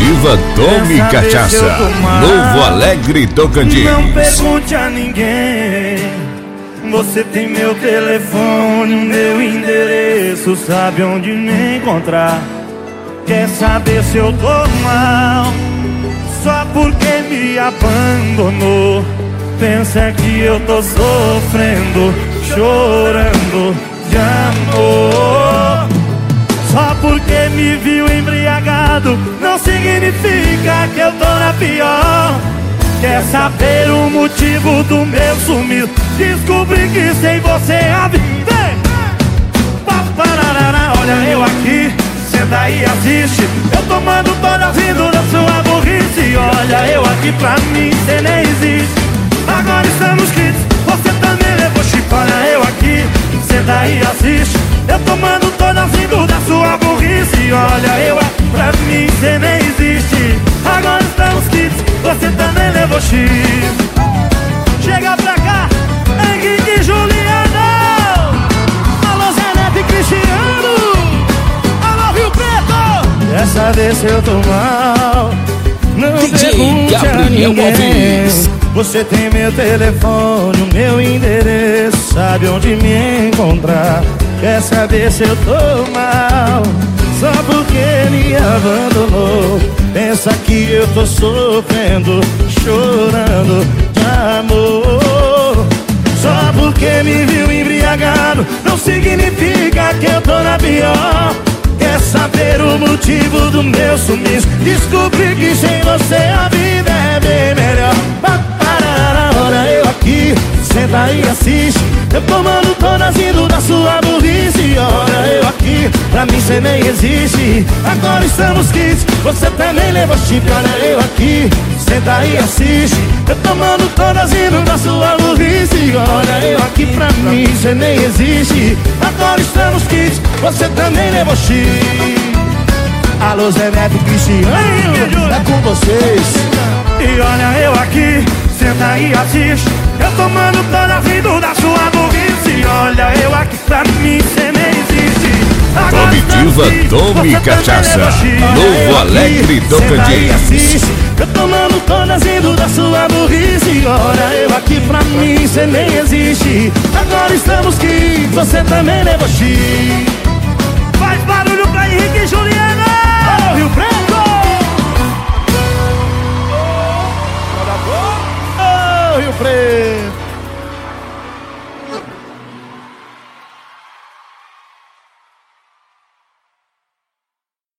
Comitiva Tome Cachaça, Novo Alegre, Tocantins. Não pergunte a ninguém, você tem meu telefone, meu endereço, sabe onde me encontrar. Quer saber se eu tô mal, só porque me abandonou. Pensa que eu tô sofrendo, chorando de amor. Só porque me viu embriagado não significa que eu tô na pior. Quer saber o motivo do meu sumiço? Descobri que sem você a vida. Olha eu aqui, senta aí e assiste, eu tomando todas rindo da sua burrice. Olha eu aqui, pra mim cê nem existe. Agora estamos quites, você também levou chip. Olha eu aqui, senta aí e assiste, eu tomando todas rindo da sua burrice. Olha eu aqui, pra mim cê nem existe. Agora estamos quites, você também levou chip. Chega pra cá, Henrique e Juliano. Alô Zé Neto e Cristiano. Alô Rio Preto. Dessa vez eu tô mal, não pergunte a ninguém. Você tem meu telefone, o meu endereço, sabe onde me encontrar. Quer saber se eu tô mal, só porque me abandonou. Pensa que eu tô sofrendo, chorando de amor. Só porque me viu embriagado não significa que eu tô na pior. Quer saber o motivo do meu sumiço? Descobri que sem você a vida é bem melhor. Olha eu aqui, senta e assiste, eu tomando todas indo da sua burrice. Olha eu aqui, pra mim cê nem existe. Agora estamos quites, você também levou chip. Olha eu aqui, senta e assiste, eu tomando todas indo da sua burrice. Olha eu aqui, pra mim cê nem existe. Agora estamos quites, você também levou chip. Alô Zé Neto e Cristiano, é com vocês. E olha eu aqui, senta e assiste, eu tomando toda rindo da sua burrice. Olha eu aqui, pra mim cê nem existe. Comitiva Tome Cachaça, Novo Alegre, Tocantins. Eu tomando todas rindo da sua burrice. Olha eu aqui, pra mim cê nem existe. Agora estamos aqui, você também levou chip. Faz barulho pra Henrique e Juliano. Alô Rio Preto. Rio Preto.